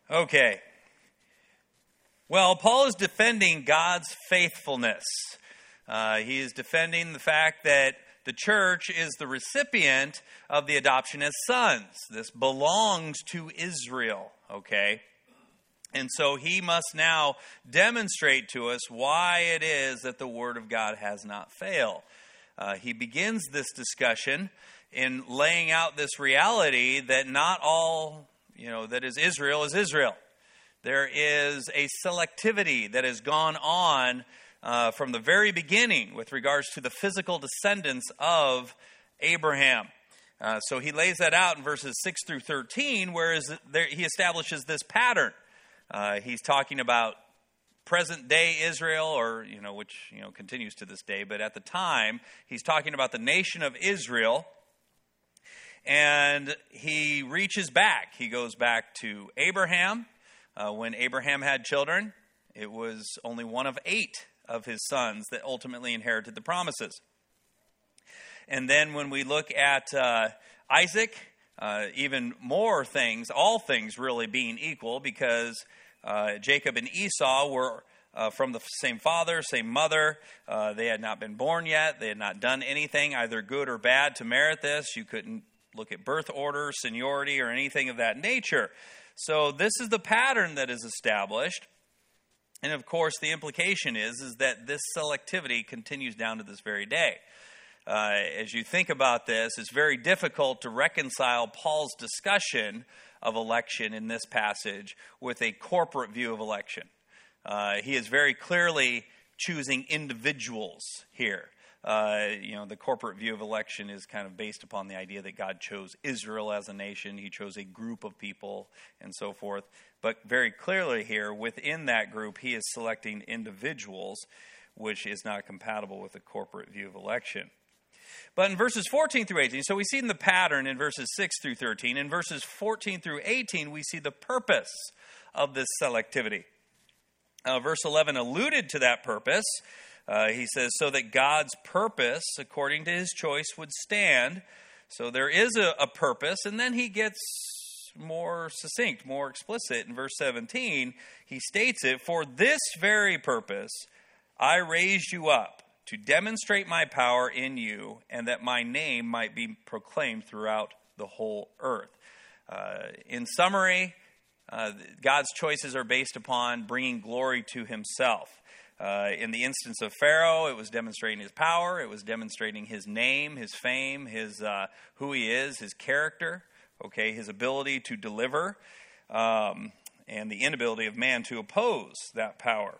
Okay. Well, Paul is defending God's faithfulness. He is defending the fact that the church is the recipient of the adoption as sons. This belongs to Israel, okay? And so he must now demonstrate to us why it is that the word of God has not failed. He begins this discussion in laying out this reality that not all, that is Israel is Israel. There is a selectivity that has gone on from the very beginning with regards to the physical descendants of Abraham. So he lays that out in verses 6 through 13, whereas he establishes this pattern. He's talking about present-day Israel, or, which, continues to this day. But at the time, he's talking about the nation of Israel. And he reaches back. He goes back to Abraham. When Abraham had children, it was only one of 8 of his sons that ultimately inherited the promises. And then when we look at Isaac, even more things, all things really being equal, because Jacob and Esau were from the same father, same mother. They had not been born yet. They had not done anything, either good or bad, to merit this. You couldn't look at birth order, seniority, or anything of that nature. So this is the pattern that is established. And of course, the implication is that this selectivity continues down to this very day. As you think about this, it's very difficult to reconcile Paul's discussion of election in this passage with a corporate view of election. He is very clearly choosing individuals here. The corporate view of election is kind of based upon the idea that God chose Israel as a nation. He chose a group of people and so forth. But very clearly here, within that group, he is selecting individuals, which is not compatible with the corporate view of election. But in verses 14 through 18, so we see in the pattern in verses 6 through 13. In verses 14 through 18, we see the purpose of this selectivity. Verse 11 alluded to that purpose. He says, so that God's purpose, according to his choice, would stand. So there is a purpose. And then he gets more succinct, more explicit. In verse 17, he states it, for this very purpose I raised you up, to demonstrate my power in you, and that my name might be proclaimed throughout the whole earth. In summary, God's choices are based upon bringing glory to himself. In the instance of Pharaoh, it was demonstrating his power. It was demonstrating his name, his fame, his who he is, his character, his ability to deliver, and the inability of man to oppose that power.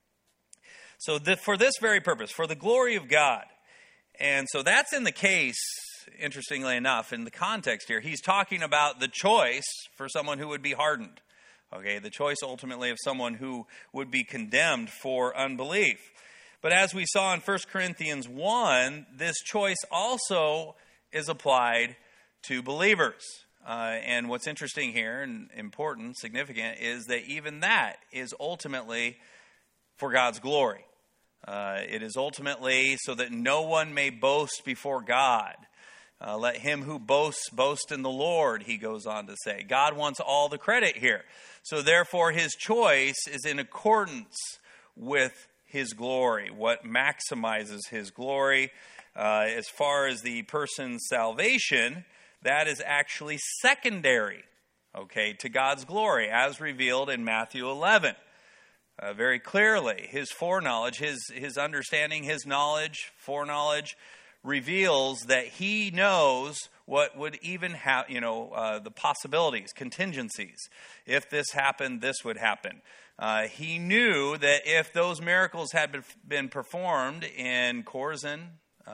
So for this very purpose, for the glory of God. And so that's in the case, interestingly enough, in the context here. He's talking about the choice for someone who would be hardened. The choice ultimately of someone who would be condemned for unbelief. But as we saw in 1 Corinthians 1, this choice also is applied to believers. And what's interesting here, and important, significant, is that even that is ultimately for God's glory. It is ultimately so that no one may boast before God. Let him who boasts boast in the Lord, he goes on to say. God wants all the credit here. So therefore his choice is in accordance with his glory, what maximizes his glory. As far as the person's salvation, that is actually secondary, to God's glory, as revealed in Matthew 11. Very clearly, his foreknowledge, his understanding, his knowledge, foreknowledge, reveals that he knows what would even have, the possibilities, contingencies. If this happened, this would happen. He knew that if those miracles had been performed in Tyre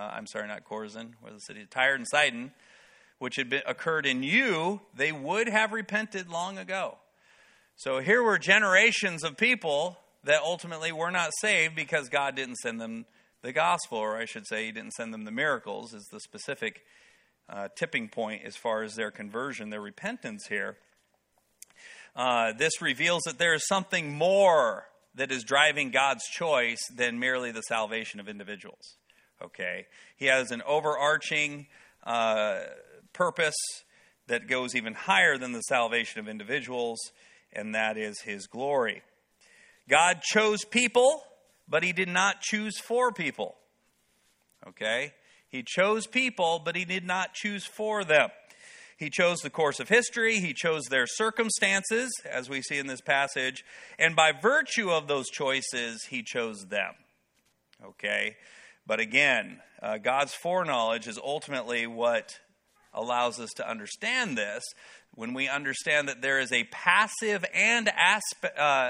and Sidon, which had occurred in you, they would have repented long ago. So here were generations of people that ultimately were not saved because God didn't send them the gospel, or I should say he didn't send them the miracles, is the specific tipping point as far as their conversion, their repentance here. This reveals that there is something more that is driving God's choice than merely the salvation of individuals. He has an overarching purpose that goes even higher than the salvation of individuals. and that is his glory. God chose people, but he did not choose for people. Okay? He chose people, but he did not choose for them. He chose the course of history. He chose their circumstances, as we see in this passage. And by virtue of those choices, he chose them. Okay? But again, God's foreknowledge is ultimately what allows us to understand this. When we understand that there is a passive and active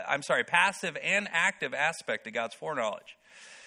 aspect to God's foreknowledge.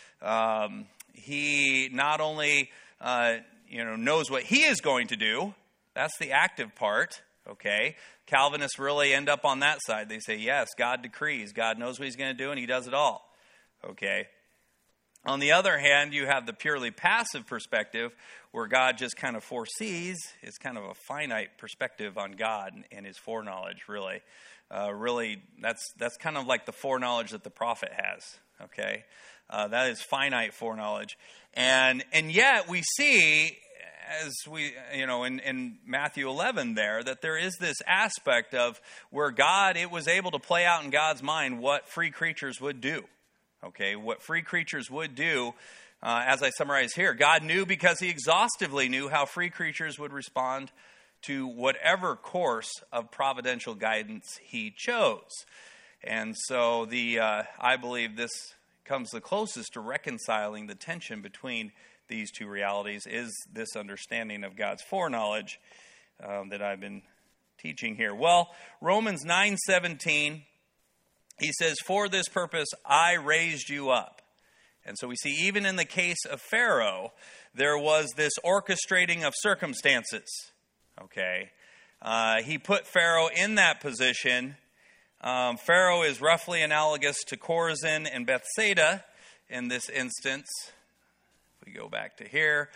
He not only knows what he is going to do. That's the active part. Okay, Calvinists really end up on that side. They say, yes, God decrees. God knows what he's going to do, and he does it all. Okay. On the other hand, you have the purely passive perspective where God just kind of foresees. It's kind of a finite perspective on God and his foreknowledge, really. That's kind of like the foreknowledge that the prophet has, okay? That is finite foreknowledge. And yet we see, as we, in Matthew 11 that there is this aspect of where it was able to play out in God's mind what free creatures would do. Okay, what free creatures would do, as I summarize here. God knew because he exhaustively knew how free creatures would respond to whatever course of providential guidance he chose. And so I believe this comes the closest to reconciling the tension between these two realities is this understanding of God's foreknowledge that I've been teaching here. Well, Romans 9:17, he says, for this purpose I raised you up. And so we see even in the case of Pharaoh, there was this orchestrating of circumstances. Okay. He put Pharaoh in that position. Pharaoh is roughly analogous to Chorazin and Bethsaida in this instance. If we go back to here,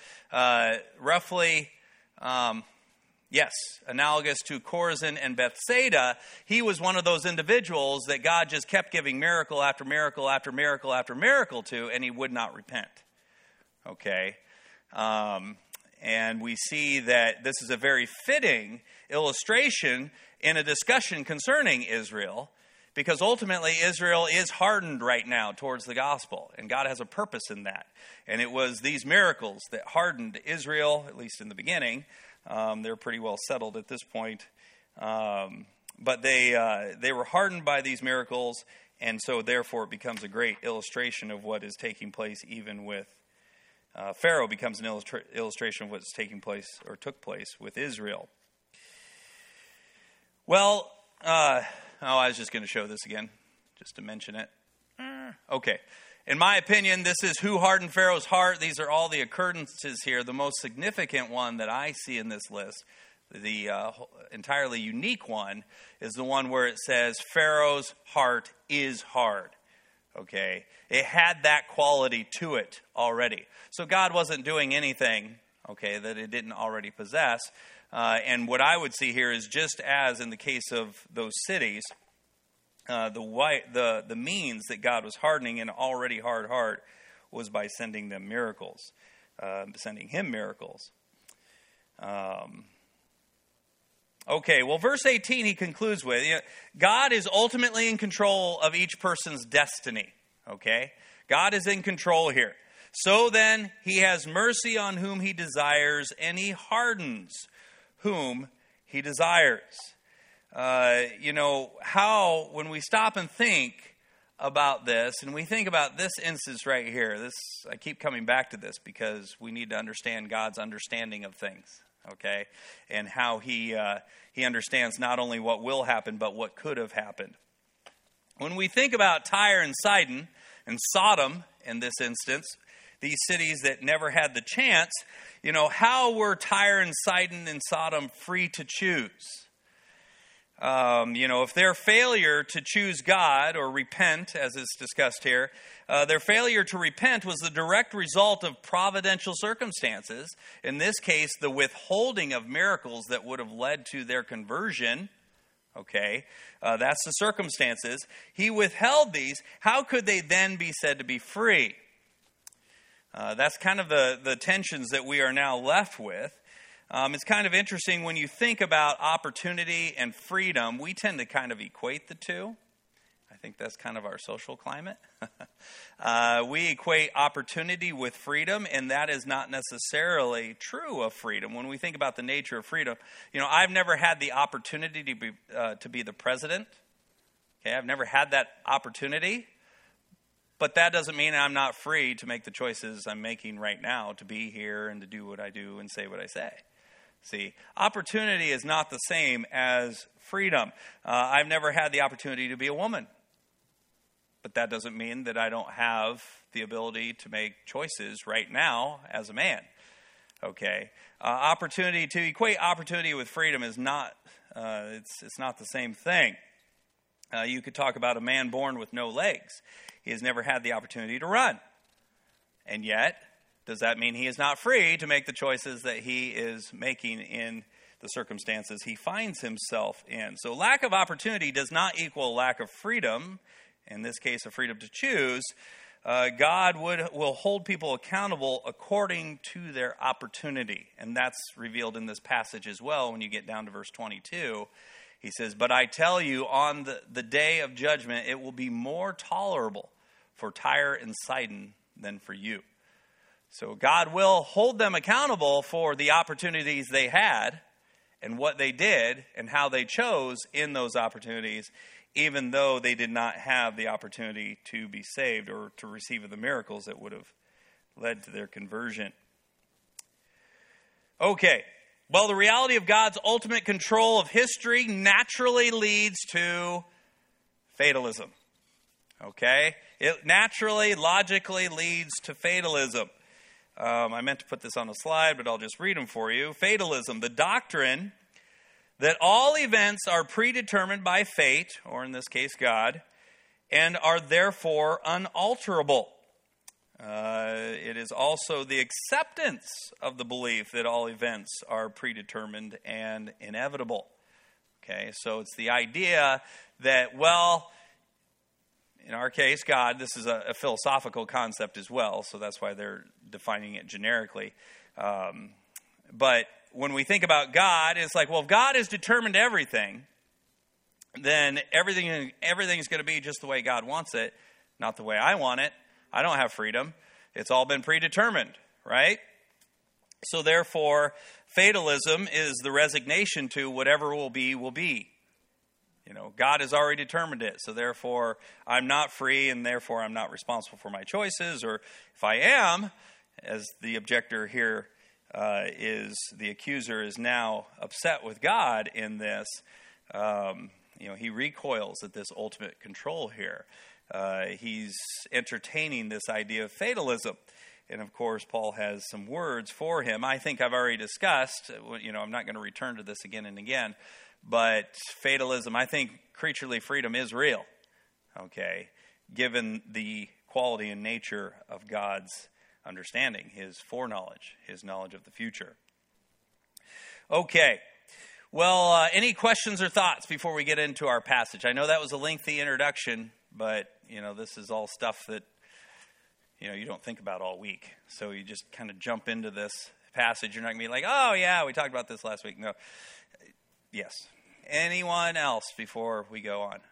analogous to Chorazin and Bethsaida. He was one of those individuals that God just kept giving miracle after miracle after miracle after miracle to, and he would not repent. Okay. And we see that this is a very fitting illustration in a discussion concerning Israel, because ultimately Israel is hardened right now towards the gospel, and God has a purpose in that. And it was these miracles that hardened Israel, at least in the beginning. They're pretty well settled at this point. But they were hardened by these miracles, and so therefore it becomes a great illustration of what is taking place even with Pharaoh becomes an illustration of what's taking place or took place with Israel. Well, I was just going to show this again, just to mention it. Okay. In my opinion, this is who hardened Pharaoh's heart. These are all the occurrences here. The most significant one that I see in this list, the entirely unique one, is the one where it says Pharaoh's heart is hard. Okay. It had that quality to it already. So God wasn't doing anything, okay, that it didn't already possess. And what I would see here is just as in the case of those cities, the means that God was hardening an already hard heart was by sending them miracles, sending him miracles. Okay, well, verse 18 he concludes with, God is ultimately in control of each person's destiny. Okay, God is in control here. So then he has mercy on whom he desires, and he hardens whom he desires. How, when we stop and think about this, and we think about this instance right here, I keep coming back to this because we need to understand God's understanding of things, okay? And how he understands not only what will happen, but what could have happened. When we think about Tyre and Sidon, and Sodom in this instance, these cities that never had the chance, how were Tyre and Sidon and Sodom free to choose? If their failure to choose God or repent, as is discussed here, their failure to repent was the direct result of providential circumstances. In this case, the withholding of miracles that would have led to their conversion. Okay, that's the circumstances. He withheld these. How could they then be said to be free? That's kind of the tensions that we are now left with. It's kind of interesting when you think about opportunity and freedom, we tend to kind of equate the two. I think that's kind of our social climate. We equate opportunity with freedom, and that is not necessarily true of freedom. When we think about the nature of freedom, I've never had the opportunity to be the president. Okay, I've never had that opportunity, but that doesn't mean I'm not free to make the choices I'm making right now to be here and to do what I do and say what I say. See, opportunity is not the same as freedom. I've never had the opportunity to be a woman, but that doesn't mean that I don't have the ability to make choices right now as a man. Okay, opportunity, to equate opportunity with freedom is not. It's not the same thing. You could talk about a man born with no legs. He has never had the opportunity to run, and yet, does that mean he is not free to make the choices that he is making in the circumstances he finds himself in? So lack of opportunity does not equal lack of freedom. In this case, a freedom to choose. God will hold people accountable according to their opportunity. And that's revealed in this passage as well when you get down to verse 22. He says, "But I tell you, on the day of judgment, it will be more tolerable for Tyre and Sidon than for you." So God will hold them accountable for the opportunities they had and what they did and how they chose in those opportunities, even though they did not have the opportunity to be saved or to receive the miracles that would have led to their conversion. Okay, well, the reality of God's ultimate control of history naturally leads to fatalism. Okay? It naturally, logically leads to fatalism. I meant to put this on a slide, but I'll just read them for you. Fatalism, the doctrine that all events are predetermined by fate, or in this case God, and are therefore unalterable. It is also the acceptance of the belief that all events are predetermined and inevitable. Okay, so it's the idea that, well, in our case, God, this is a philosophical concept as well, so that's why they're defining it generically. But when we think about God, it's like, well, if God has determined everything, then everything is going to be just the way God wants it, not the way I want it. I don't have freedom. It's all been predetermined, right? So therefore, fatalism is the resignation to whatever will be, will be. God has already determined it, so therefore I'm not free, and therefore I'm not responsible for my choices. Or if I am, as the objector here the accuser is now upset with God in this, he recoils at this ultimate control here. He's entertaining this idea of fatalism. And of course, Paul has some words for him. I think I've already discussed, I'm not going to return to this again and again, but fatalism, I think creaturely freedom is real, okay, given the quality and nature of God's understanding, his foreknowledge, his knowledge of the future. Okay, well, any questions or thoughts before we get into our passage? I know that was a lengthy introduction, but, this is all stuff that, you don't think about all week. So you just kind of jump into this passage. You're not going to be like, oh, yeah, we talked about this last week. No. Yes. Anyone else before we go on?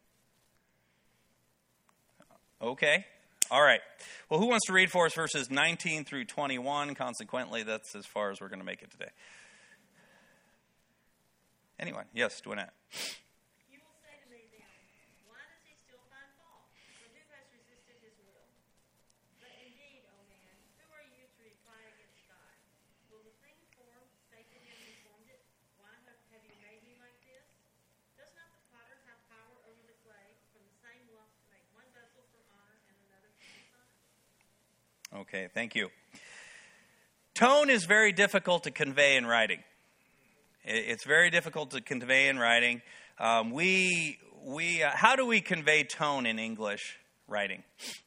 Okay. All right. Well, who wants to read for us verses 19 through 21? Consequently, that's as far as we're going to make it today. Anyone? Yes, Dwynette. You will say to me then, why does he still find fault? For who has resisted his will? But indeed, O man, who are you to reply against God? Will the thing formed say to him who formed it, why have you made me like this? Does not the potter have power over the clay from the same lump to make one vessel for honor and another for dishonor? Okay, thank you. Tone is very difficult to convey in writing. It's very difficult to convey in writing. How do we convey tone in English writing?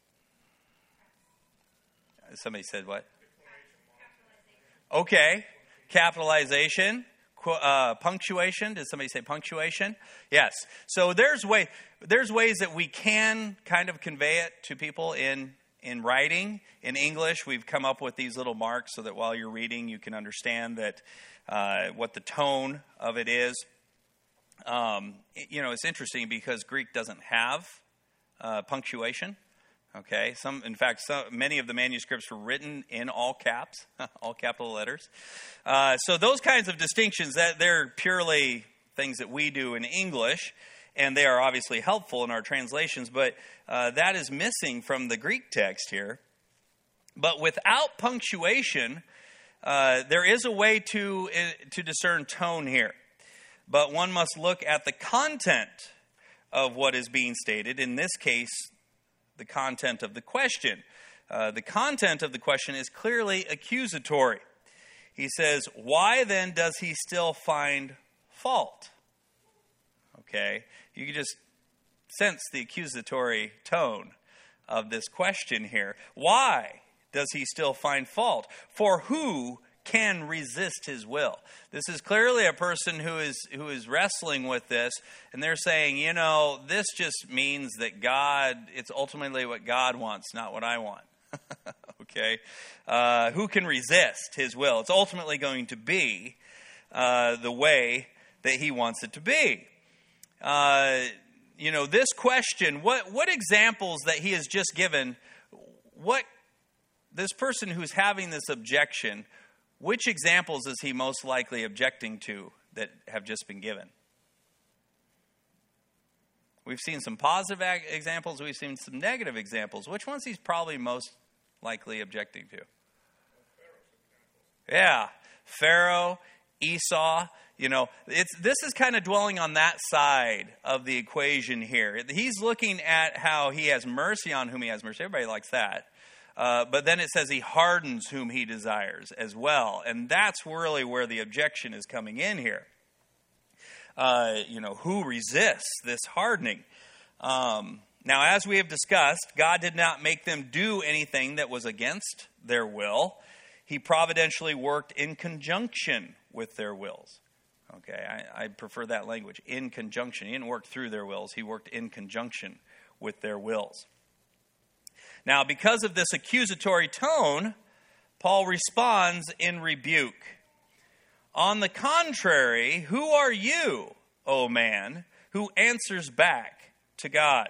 Somebody said what? Okay, capitalization, punctuation. Did somebody say punctuation? Yes. So there's ways that we can kind of convey it to people in writing. In English, we've come up with these little marks so that while you're reading, you can understand that what the tone of it is. It's interesting because Greek doesn't have punctuation. Okay, many of the manuscripts were written in all caps, all capital letters. So those kinds of distinctions, that they're purely things that we do in English, and they are obviously helpful in our translations, but that is missing from the Greek text here. But without punctuation, there is a way to discern tone here. But one must look at the content of what is being stated. In this case, the content of the question. The content of the question is clearly accusatory. He says, "Why then does he still find fault?" Okay, you can just sense the accusatory tone of this question here. Why does he still find fault? For who can resist his will? This is clearly a person who is wrestling with this, and they're saying, this just means that God, it's ultimately what God wants, not what I want. Okay? Who can resist his will? It's ultimately going to be the way that he wants it to be. This question, what examples that he has just given, this person who's having this objection, which examples is he most likely objecting to that have just been given? We've seen some positive examples. We've seen some negative examples. Which ones he's probably most likely objecting to? Yeah, Pharaoh, Esau. This is kind of dwelling on that side of the equation here. He's looking at how he has mercy on whom he has mercy. Everybody likes that. But then it says he hardens whom he desires as well. And that's really where the objection is coming in here. Who resists this hardening? Now, as we have discussed, God did not make them do anything that was against their will. He providentially worked in conjunction with their wills. Okay, I prefer that language, in conjunction. He didn't work through their wills. He worked in conjunction with their wills. Now, because of this accusatory tone, Paul responds in rebuke. On the contrary, who are you, O man, who answers back to God?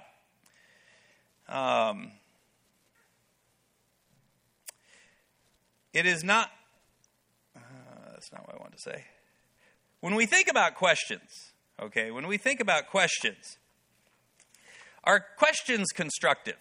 It is not... that's not what I wanted to say. When we think about questions, are questions constructive?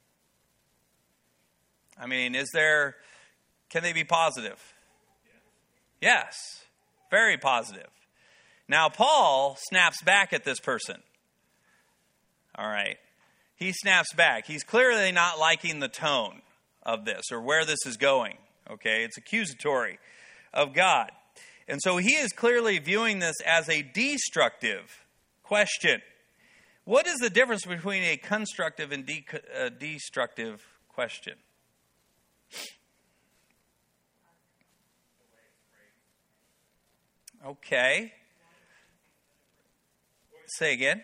I mean, can they be positive? Yes, very positive. Now, Paul snaps back at this person. All right. He snaps back. He's clearly not liking the tone of this or where this is going. Okay, it's accusatory of God. And so he is clearly viewing this as a destructive question. What is the difference between a constructive and destructive question? Okay. Say again.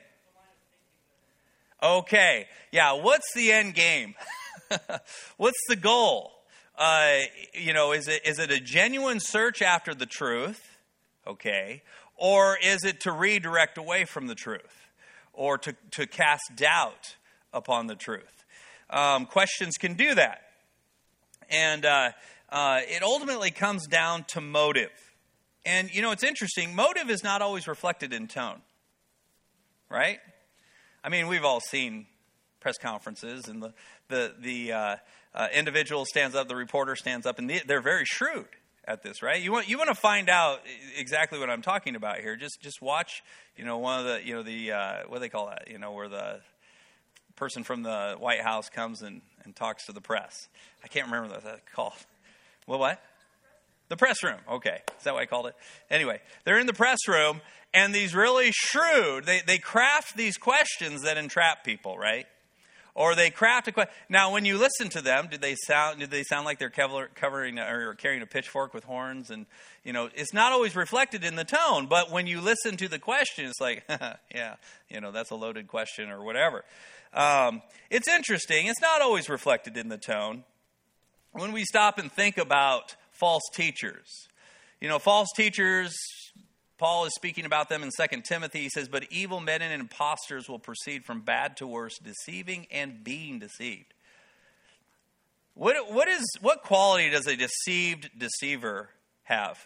Okay. Yeah, what's the end game? What's the goal? Is it a genuine search after the truth? Okay. Or is it to redirect away from the truth? Or to cast doubt upon the truth? Questions can do that. And it ultimately comes down to motive. And, it's interesting. Motive is not always reflected in tone. Right? I mean, we've all seen press conferences, and the individual stands up, the reporter stands up, and they're very shrewd at this, right? You want to find out exactly what I'm talking about here. Just watch, one of the what do they call that? Where the person from the White House comes and talks to the press. I can't remember what that's called. Well, what? The press room. Okay. Is that what I called it? Anyway, they're in the press room, and these really shrewd, they craft these questions that entrap people, right? Or they craft a question. Now, when you listen to them, did they sound like they're covering or carrying a pitchfork with horns? And, it's not always reflected in the tone. But when you listen to the question, it's like, yeah, that's a loaded question or whatever. It's interesting. It's not always reflected in the tone. When we stop and think about false teachers, False teachers, Paul is speaking about them in 2 Timothy. He says, but evil men and impostors will proceed from bad to worse, deceiving and being deceived. What quality does a deceived deceiver have?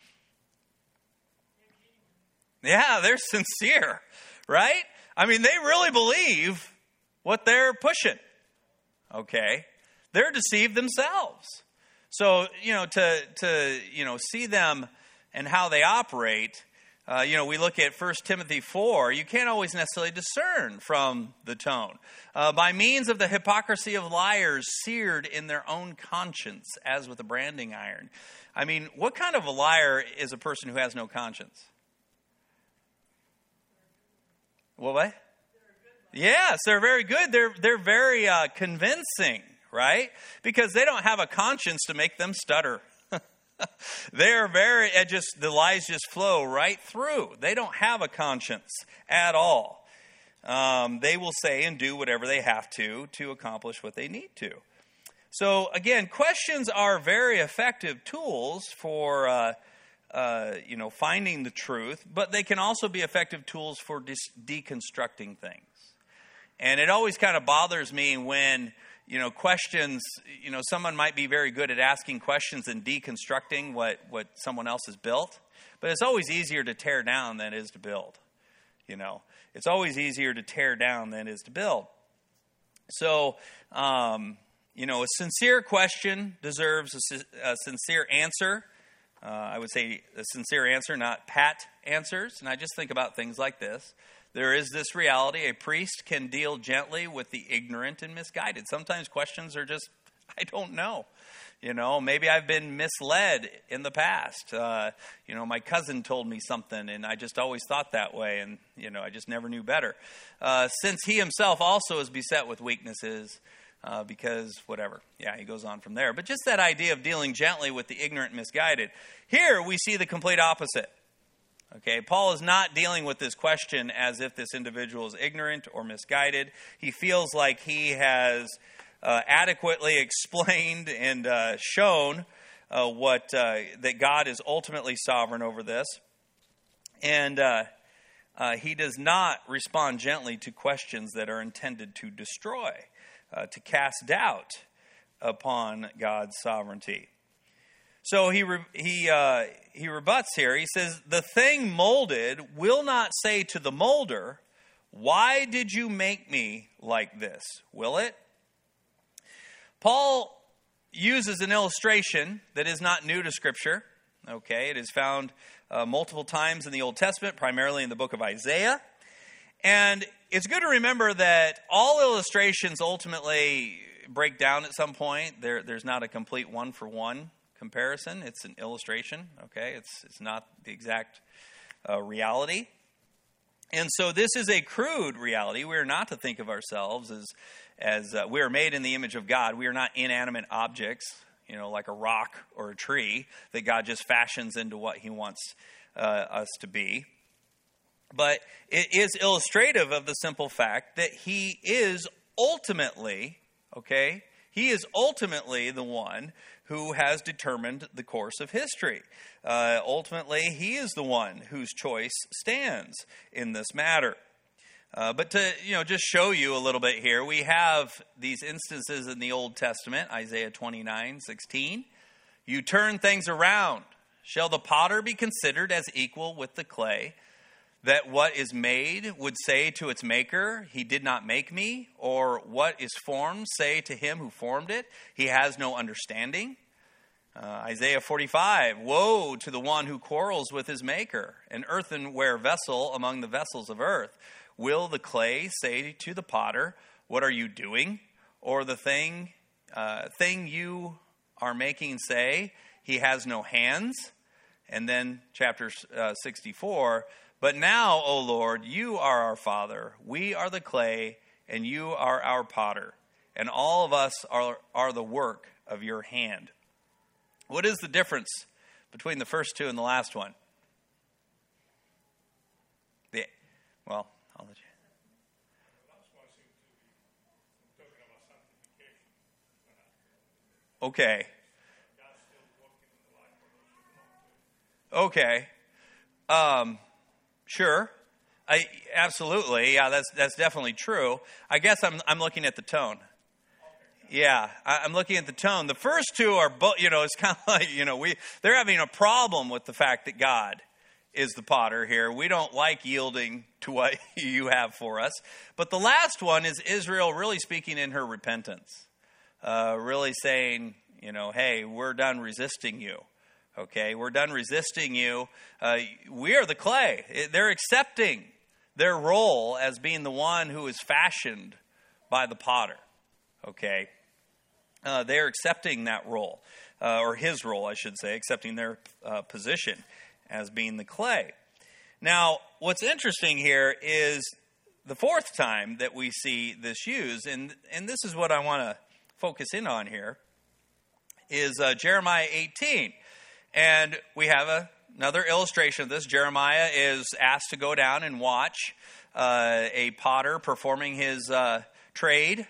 Yeah, they're sincere, right? I mean, they really believe what they're pushing. Okay? They're deceived themselves. So, to see them and how they operate, we look at 1 Timothy 4. You can't always necessarily discern from the tone. By means of the hypocrisy of liars seared in their own conscience, as with a branding iron. I mean, what kind of a liar is a person who has no conscience? What? Yes, they're very good. They're very convincing, right? Because they don't have a conscience to make them stutter. They're the lies just flow right through. They don't have a conscience at all. They will say and do whatever they have to accomplish what they need to. So again, questions are very effective tools for finding the truth, but they can also be effective tools for deconstructing things. And it always kind of bothers me when, questions, someone might be very good at asking questions and deconstructing what someone else has built. But it's always easier to tear down than it is to build. It's always easier to tear down than it is to build. So, a sincere question deserves a sincere answer. I would say a sincere answer, not pat answers. And I just think about things like this. There is this reality: a priest can deal gently with the ignorant and misguided. Sometimes questions are just, I don't know. Maybe I've been misled in the past. My cousin told me something, and I just always thought that way, and, I just never knew better. Since he himself also is beset with weaknesses, because whatever. Yeah, he goes on from there. But just that idea of dealing gently with the ignorant and misguided. Here we see the complete opposite. Okay, Paul is not dealing with this question as if this individual is ignorant or misguided. He feels like he has adequately explained and shown that God is ultimately sovereign over this. And he does not respond gently to questions that are intended to destroy, to cast doubt upon God's sovereignty. So he rebuts here. He says, the thing molded will not say to the molder, why did you make me like this? Will it? Paul uses an illustration that is not new to Scripture. Okay, it is found multiple times in the Old Testament, primarily in the book of Isaiah. And it's good to remember that all illustrations ultimately break down at some point. There's not a complete one-for-one comparison. It's an illustration, okay? It's not the exact reality. And so this is a crude reality. We are not to think of ourselves as we are made in the image of God. We are not inanimate objects, like a rock or a tree that God just fashions into what he wants us to be. But it is illustrative of the simple fact that he is ultimately, he is ultimately the one who has determined the course of history. Ultimately, he is the one whose choice stands in this matter. But to just show you a little bit here, we have these instances in the Old Testament, Isaiah 29:16. You turn things around. Shall the potter be considered as equal with the clay, that what is made would say to its maker, he did not make me? Or what is formed say to him who formed it, he has no understanding? Isaiah 45, woe to the one who quarrels with his maker, an earthenware vessel among the vessels of earth. Will the clay say to the potter, what are you doing? Or the thing you are making say, he has no hands? And then chapter 64, but now, O Lord, you are our Father, we are the clay, and you are our potter, and all of us are the work of your hand. What is the difference between the first two and the last one? I'll let you. Okay. Okay. Sure. Absolutely. Yeah, that's definitely true. I guess I'm looking at the tone. Yeah, I'm looking at the tone. The first two are both, it's kind of like, they're having a problem with the fact that God is the potter here. We don't like yielding to what you have for us. But the last one is Israel really speaking in her repentance. Really saying, hey, we're done resisting you. Okay, we're done resisting you. We are the clay. They're accepting their role as being the one who is fashioned by the potter. Okay, they're accepting that role, or his role, I should say, accepting their position as being the clay. Now, what's interesting here is the fourth time that we see this used, and this is what I want to focus in on here, is Jeremiah 18. And we have another illustration of this. Jeremiah is asked to go down and watch a potter performing his trade,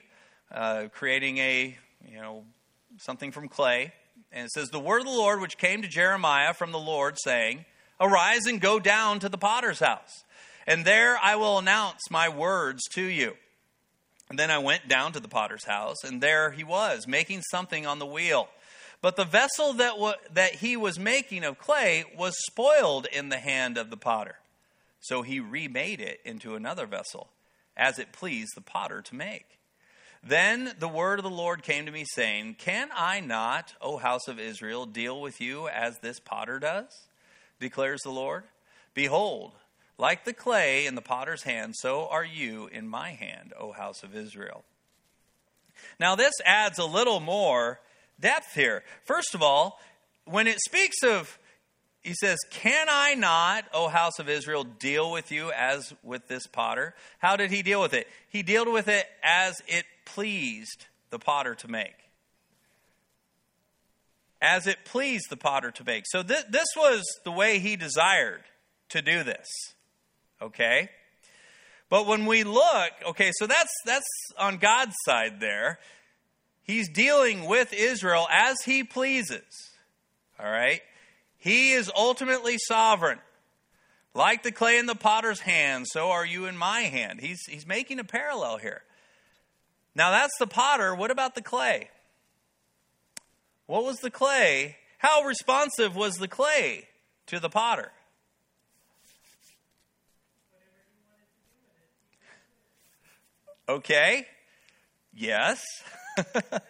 creating something from clay. And it says, the word of the Lord which came to Jeremiah from the Lord, saying, arise and go down to the potter's house, and there I will announce my words to you. And then I went down to the potter's house, and there he was, making something on the wheel. But the vessel that he was making of clay was spoiled in the hand of the potter. So he remade it into another vessel, as it pleased the potter to make. Then the word of the Lord came to me, saying, can I not, O house of Israel, deal with you as this potter does? Declares the Lord. Behold, like the clay in the potter's hand, so are you in my hand, O house of Israel. Now this adds a little more depth here. First of all, when it speaks of, he says, can I not, O house of Israel, deal with you as with this potter? How did he deal with it? He dealt with it as it pleased the potter to make. As it pleased the potter to make. So this was the way he desired to do this. Okay? But when we look, so that's on God's side there. He's dealing with Israel as he pleases. All right? He is ultimately sovereign. Like the clay in the potter's hand, so are you in my hand. He's making a parallel here. Now that's the potter. What about the clay? What was the clay? How responsive was the clay to the potter? Okay. Yes. Since you put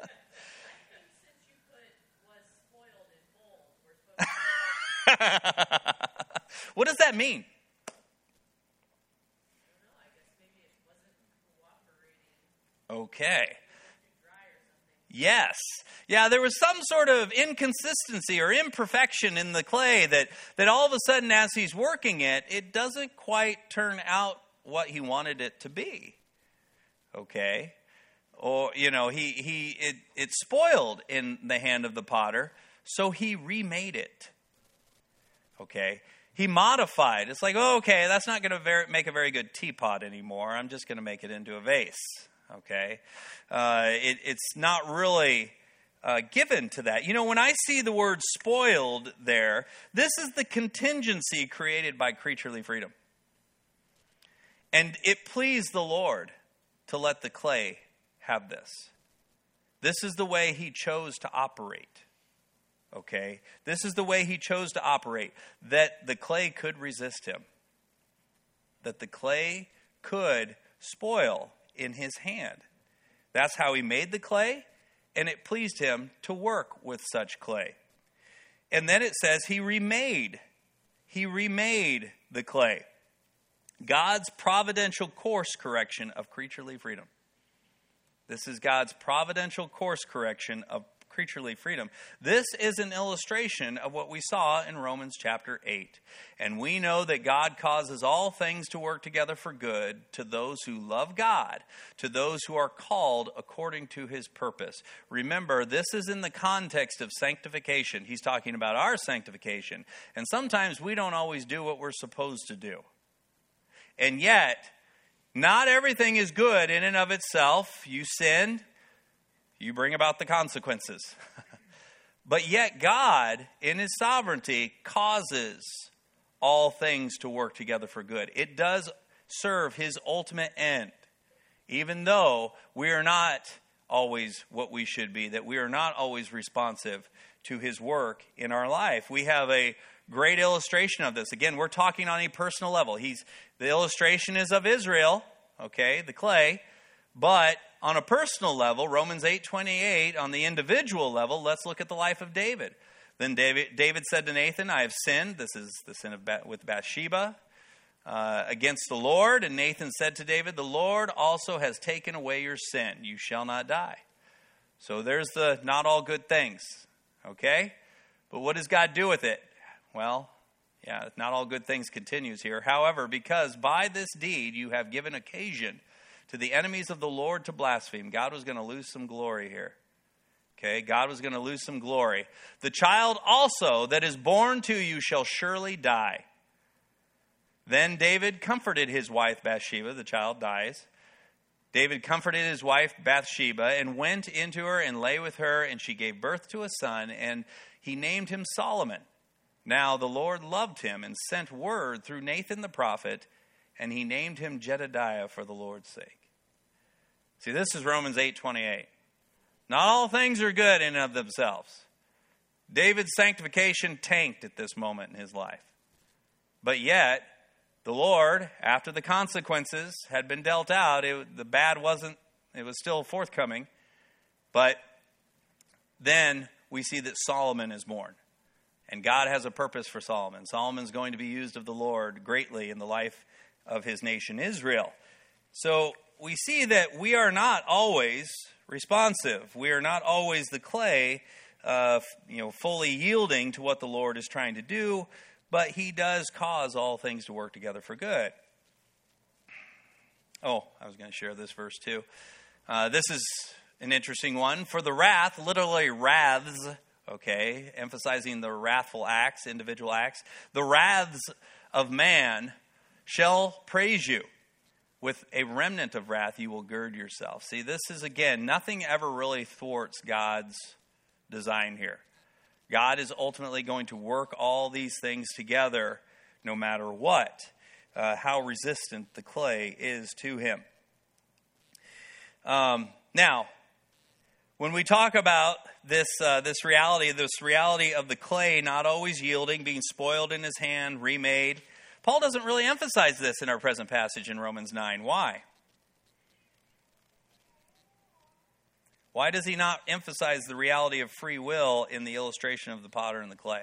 was spoiled in bold, we're supposed to... What does that mean? I don't know. I guess maybe it wasn't cooperating. Okay. Dry or something. Yes. Yeah, there was some sort of inconsistency or imperfection in the clay that all of a sudden as he's working it, it doesn't quite turn out what he wanted it to be. Okay. Or, it's spoiled in the hand of the potter, so he remade it. Okay. He modified. It's like, that's not going to make a very good teapot anymore. I'm just going to make it into a vase. Okay. It's not really given to that. When I see the word spoiled there, this is the contingency created by creaturely freedom. And it pleased the Lord to let the clay have this. This is the way he chose to operate. Okay? This is the way he chose to operate. That the clay could resist him. That the clay could spoil in his hand. That's how he made the clay, and it pleased him to work with such clay. And then it says he remade the clay. God's providential course correction of creaturely freedom. This is God's providential course correction of creaturely freedom. This is an illustration of what we saw in Romans chapter 8. And we know that God causes all things to work together for good to those who love God, to those who are called according to his purpose. Remember, this is in the context of sanctification. He's talking about our sanctification. And sometimes we don't always do what we're supposed to do. And yet, not everything is good in and of itself. You sin, you bring about the consequences. But yet God, in his sovereignty, causes all things to work together for good. It does serve his ultimate end, even though we are not always what we should be, that we are not always responsive to his work in our life. We have a great illustration of this. Again, we're talking on a personal level. The illustration is of Israel, okay, the clay, but on a personal level, Romans 8:28, on the individual level, let's look at the life of David. Then David said to Nathan, I have sinned. This is the sin with Bathsheba against the Lord. And Nathan said to David, the Lord also has taken away your sin. You shall not die. So there's the not all good things, okay? But what does God do with it? Well, yeah, not all good things continues here. However, because by this deed you have given occasion to the enemies of the Lord to blaspheme, God was going to lose some glory here. Okay, God was going to lose some glory. The child also that is born to you shall surely die. Then David comforted his wife Bathsheba. The child dies. David comforted his wife Bathsheba and went into her and lay with her, and she gave birth to a son, and he named him Solomon. Now the Lord loved him and sent word through Nathan the prophet, and he named him Jedediah for the Lord's sake. See, this is Romans 8:28. Not all things are good in and of themselves. David's sanctification tanked at this moment in his life. But yet, the Lord, after the consequences had been dealt out, the bad wasn't, it was still forthcoming. But then we see that Solomon is born. And God has a purpose for Solomon. Solomon's going to be used of the Lord greatly in the life of his nation Israel. So we see that we are not always responsive. We are not always the clay, fully yielding to what the Lord is trying to do, but he does cause all things to work together for good. Oh, I was going to share this verse too. This is an interesting one. For the wrath, literally wraths, okay, emphasizing the wrathful acts, individual acts. The wraths of man shall praise you. With a remnant of wrath, you will gird yourself. See, this is, again, nothing ever really thwarts God's design here. God is ultimately going to work all these things together no matter what, how resistant the clay is to him. Now, when we talk about this reality of the clay not always yielding, being spoiled in his hand, remade, Paul doesn't really emphasize this in our present passage in Romans 9. Why? Why does he not emphasize the reality of free will in the illustration of the potter and the clay?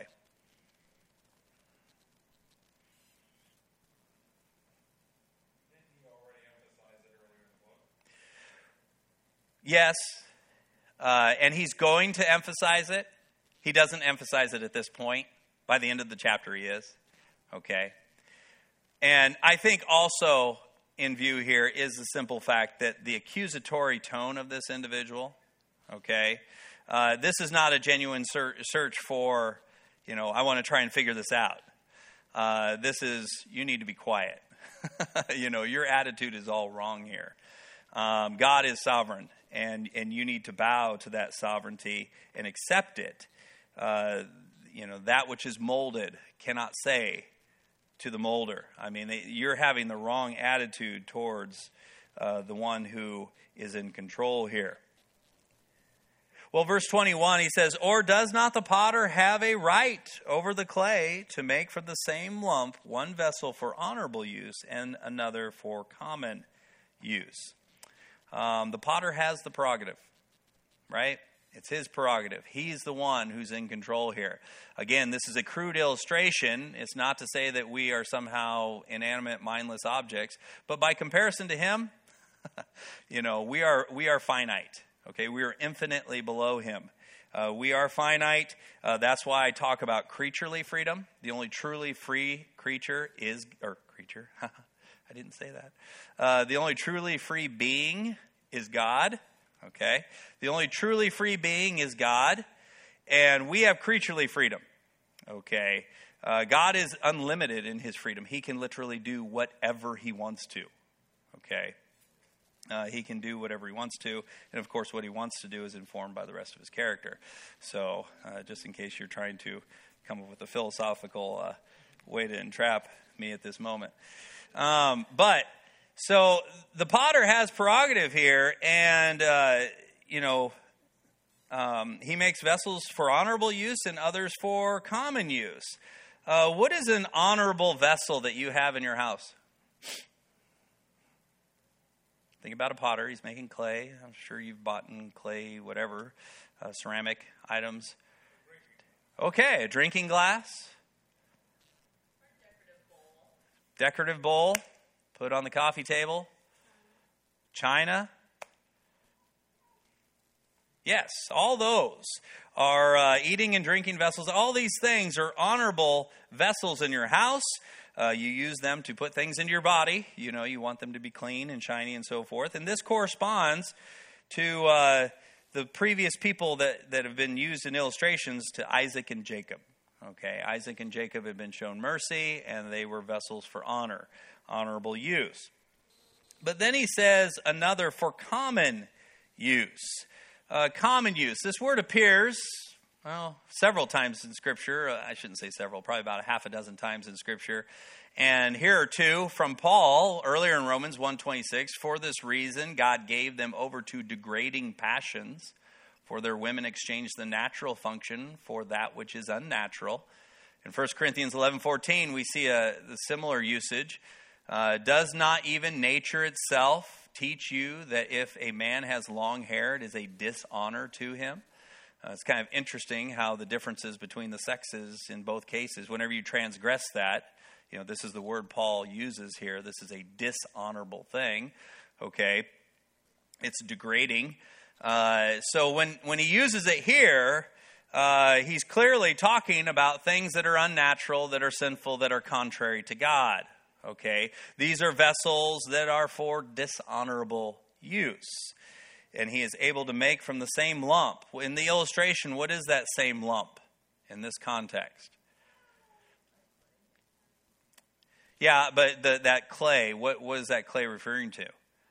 Yes, and he's going to emphasize it. He doesn't emphasize it at this point. By the end of the chapter, he is. Okay. And I think also in view here is the simple fact that the accusatory tone of this individual, okay, this is not a genuine search for, I want to try and figure this out. This is, you need to be quiet. Your attitude is all wrong here. God is sovereign, and you need to bow to that sovereignty and accept it. That which is molded cannot say to the molder. I mean, you're having the wrong attitude towards the one who is in control here. Well, verse 21, he says, or does not the potter have a right over the clay to make for the same lump one vessel for honorable use and another for common use? The potter has the prerogative, right? It's his prerogative. He's the one who's in control here. Again, this is a crude illustration. It's not to say that we are somehow inanimate, mindless objects, but by comparison to him, we are finite. Okay, we are infinitely below him. We are finite. That's why I talk about creaturely freedom. The only truly free creature I didn't say that. The only truly free being is God. Okay, the only truly free being is God, and we have creaturely freedom. Okay, God is unlimited in his freedom. He can literally do whatever he wants to. Okay, He can do whatever he wants to, and of course what he wants to do is informed by the rest of his character. So just in case you're trying to come up with a philosophical way to entrap me at this moment. So the potter has prerogative here, and he makes vessels for honorable use and others for common use. What is an honorable vessel that you have in your house? Think about a potter. He's making clay. I'm sure you've bought in clay, whatever, ceramic items. Okay, a drinking glass. Decorative bowl. Put on the coffee table. China. Yes, all those are eating and drinking vessels. All these things are honorable vessels in your house. You use them to put things into your body. You know, you want them to be clean and shiny and so forth. And this corresponds to the previous people that have been used in illustrations, to Isaac and Jacob. Okay, Isaac and Jacob have been shown mercy, and they were vessels for honor, honorable use. But then he says another for common use. Common use. This word appears, several times in Scripture. I shouldn't say several, probably about a half a dozen times in Scripture. And here are two from Paul, earlier in Romans 1:26. For this reason, God gave them over to degrading passions, for their women exchanged the natural function for that which is unnatural. In 1 Corinthians 11:14, we see a similar usage. Does not even nature itself teach you that if a man has long hair, it is a dishonor to him? It's kind of interesting how the differences between the sexes in both cases, whenever you transgress that, this is the word Paul uses here. This is a dishonorable thing. Okay, it's degrading. So when he uses it here, he's clearly talking about things that are unnatural, that are sinful, that are contrary to God. Okay, these are vessels that are for dishonorable use. And he is able to make from the same lump. In the illustration, what is that same lump in this context? Yeah, but that clay, what is that clay referring to?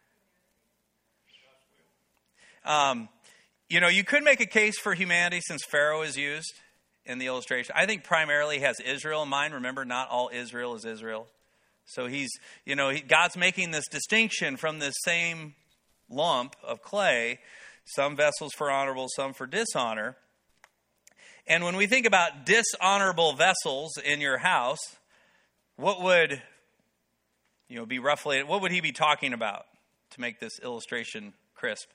You could make a case for humanity since Pharaoh is used in the illustration. I think primarily he has Israel in mind. Remember, not all Israel is Israel. So God's making this distinction from this same lump of clay, some vessels for honorable, some for dishonor. And when we think about dishonorable vessels in your house, what would be roughly, what would he be talking about to make this illustration crisp?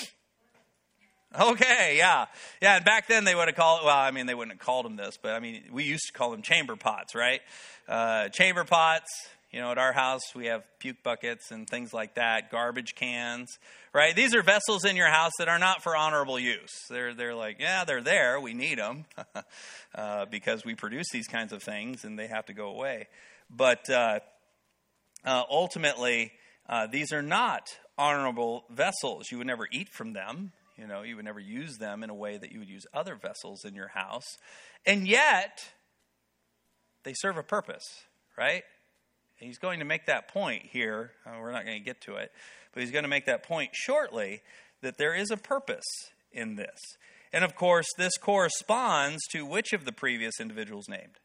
Okay, yeah. Yeah, and back then they would have called, they wouldn't have called them this, but we used to call them chamber pots, right? Chamber pots. At our house, we have puke buckets and things like that, garbage cans, right? These are vessels in your house that are not for honorable use. They're like, yeah, they're there. We need them because we produce these kinds of things and they have to go away. But ultimately, these are not honorable vessels. You would never eat from them. You would never use them in a way that you would use other vessels in your house. And yet, they serve a purpose, right? He's going to make that point here. We're not going to get to it. But he's going to make that point shortly, that there is a purpose in this. And of course, this corresponds to which of the previous individuals named?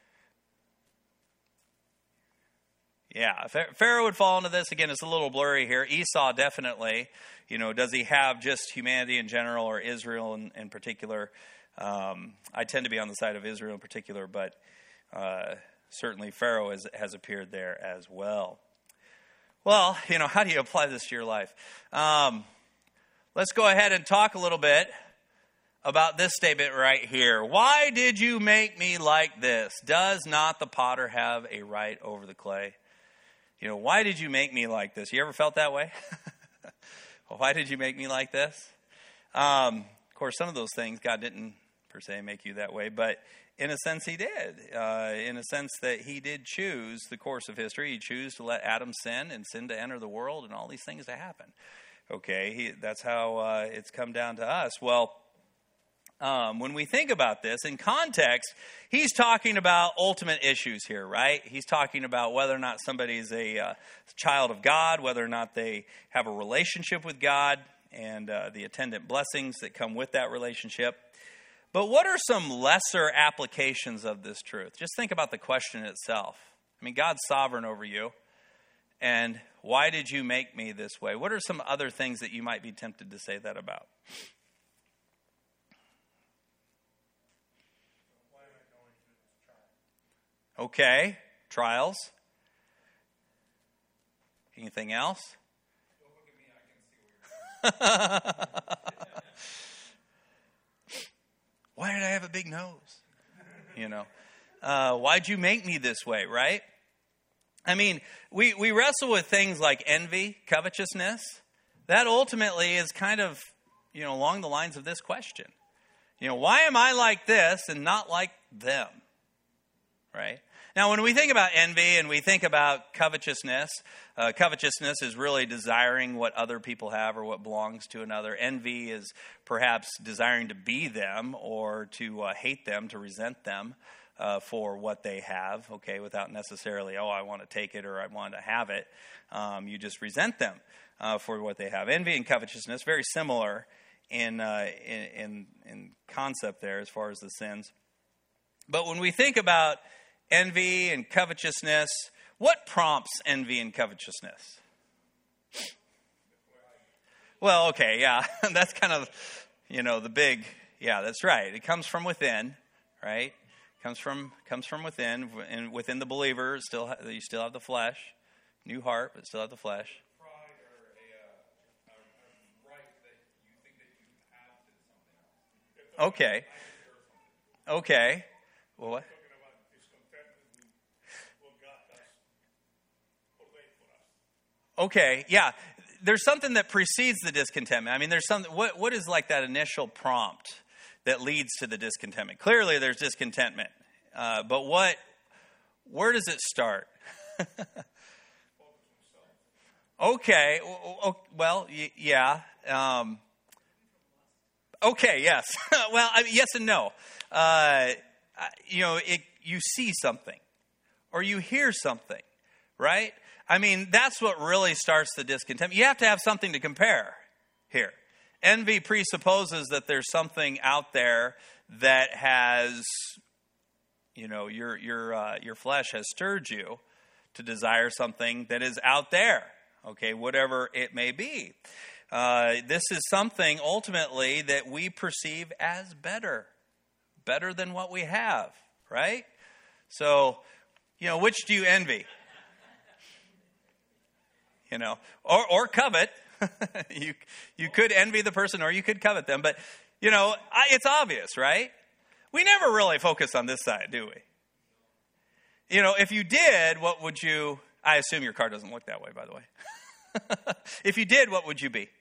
Yeah, Pharaoh would fall into this. Again, it's a little blurry here. Esau definitely. Does he have just humanity in general or Israel in particular? I tend to be on the side of Israel in particular, but certainly Pharaoh has appeared there as well. Well, how do you apply this to your life? Let's go ahead and talk a little bit about this statement right here. Why did you make me like this? Does not the potter have a right over the clay? Why did you make me like this? You ever felt that way? Why did you make me like this? Of course, some of those things God didn't per se make you that way, but in a sense he did. In a sense that he did choose the course of history. He chose to let Adam sin and sin to enter the world and all these things to happen. Okay, that's how it's come down to us. Well, when we think about this in context, he's talking about ultimate issues here, right? He's talking about whether or not somebody's a child of God, whether or not they have a relationship with God, and the attendant blessings that come with that relationship. But what are some lesser applications of this truth? Just think about the question itself. I mean, God's sovereign over you. And why did you make me this way? What are some other things that you might be tempted to say that about? Okay, trials. Anything else? Don't look at me, I can see where Why did I have a big nose? Why'd you make me this way, right? I mean, we wrestle with things like envy, covetousness. That ultimately is kind of, along the lines of this question. Why am I like this and not like them? Right? Now, when we think about envy and we think about covetousness, covetousness is really desiring what other people have or what belongs to another. Envy is perhaps desiring to be them or to hate them, to resent them for what they have, okay, without necessarily, I want to take it or I want to have it. You just resent them for what they have. Envy and covetousness, very similar in concept there as far as the sins. But when we think about envy and covetousness, what prompts envy and covetousness? Well, okay, yeah, that's kind of, the big, that's right. It comes from within, right? Comes from within, and within the believer, you still have the flesh, new heart, but still have the flesh. pride or a right that you think that you have to something else. Okay. Well, what? Talking about discontentment with what God has ordained for us. Okay, yeah. There's something that precedes the discontentment. I mean, there's something. What is like that initial prompt that leads to the discontentment? Clearly, there's discontentment, but where does it start? Okay. Well, yeah. Okay. Yes. Well, yes and no. You see something, or you hear something, right? I mean, that's what really starts the discontent. You have to have something to compare here. Envy presupposes that there's something out there that has, your flesh has stirred you to desire something that is out there, okay, whatever it may be. This is something ultimately that we perceive as better than what we have, right? So, which do you envy? Or covet. You could envy the person or you could covet them, but it's obvious, right? We never really focus on this side, do we? If you did, what would you? I assume your car doesn't look that way, by the way. If you did, what would you be?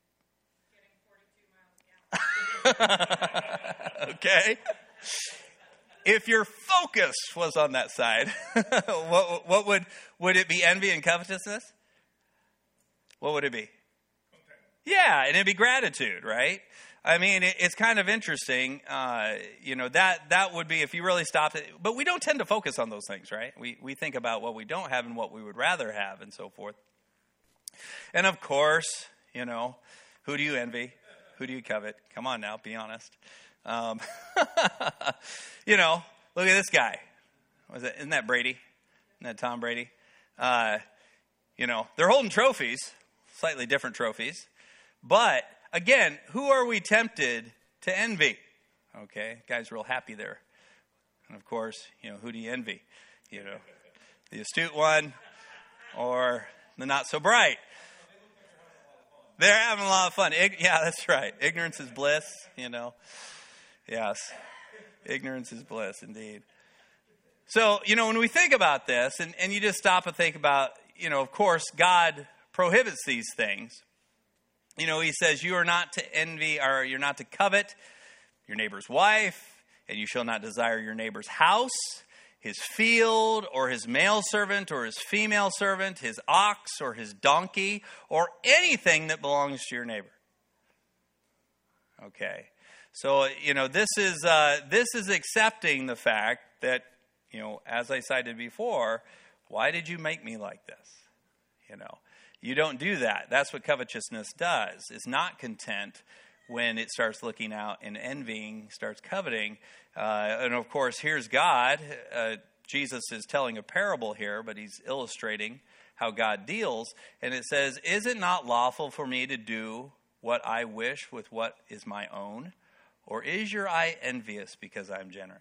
Getting 42 miles an hour. Okay. If your focus was on that side, what would it be? Envy and covetousness? What would it be? Yeah, and it'd be gratitude, right? I mean, it's kind of interesting, that would be if you really stopped it. But we don't tend to focus on those things, right? We think about what we don't have and what we would rather have and so forth. And of course, who do you envy? Who do you covet? Come on now, be honest. Look at this guy. Isn't that Brady? Isn't that Tom Brady? They're holding trophies, slightly different trophies. But, again, who are we tempted to envy? Okay, guy's real happy there. And, of course, who do you envy? The astute one or the not so bright? They're having a lot of fun. Yeah, that's right. Ignorance is bliss, Yes, ignorance is bliss, indeed. So, when we think about this, and you just stop and think about, of course, God prohibits these things. He says, you are not to envy, or you're not to covet your neighbor's wife, and you shall not desire your neighbor's house, his field, or his male servant, or his female servant, his ox, or his donkey, or anything that belongs to your neighbor. Okay. So, this is accepting the fact that, as I cited before, why did you make me like this? You don't do that. That's what covetousness does. It's not content when it starts looking out and envying, starts coveting. And of course, here's God. Jesus is telling a parable here, but he's illustrating how God deals. And it says, is it not lawful for me to do what I wish with what is my own? Or is your eye envious because I'm generous?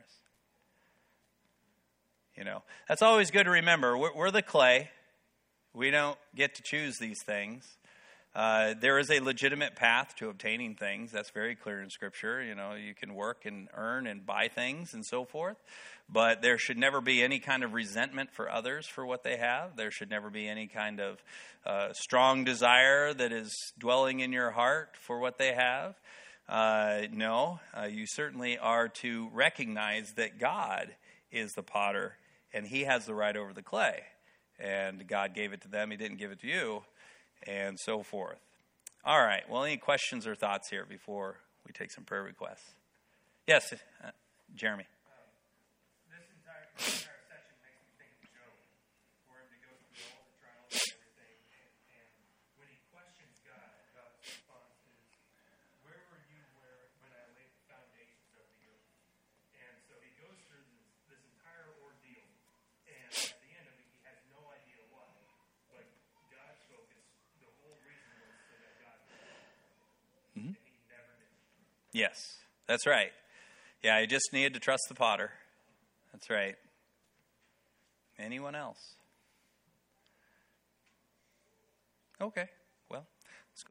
That's always good to remember. We're the clay. We don't get to choose these things. There is a legitimate path to obtaining things. That's very clear in Scripture. You can work and earn and buy things and so forth. But there should never be any kind of resentment for others for what they have. There should never be any kind of strong desire that is dwelling in your heart for what they have. No, you certainly are to recognize that God is the potter and he has the right over the clay. And God gave it to them. He didn't give it to you. And so forth. All right. Well, any questions or thoughts here before we take some prayer requests? Yes, Jeremy. This entire section makes me think of Job, for him to go through all the trials and everything, and when he questions God, God's response is, "Where were you when I laid the foundations of the earth?" And so he goes through this entire ordeal, and at the end of it, he has no idea why, but God's focus, the whole reason was so that God would, and he never did. Yes, that's right. Yeah, I just needed to trust the potter. That's right. Anyone else? Okay.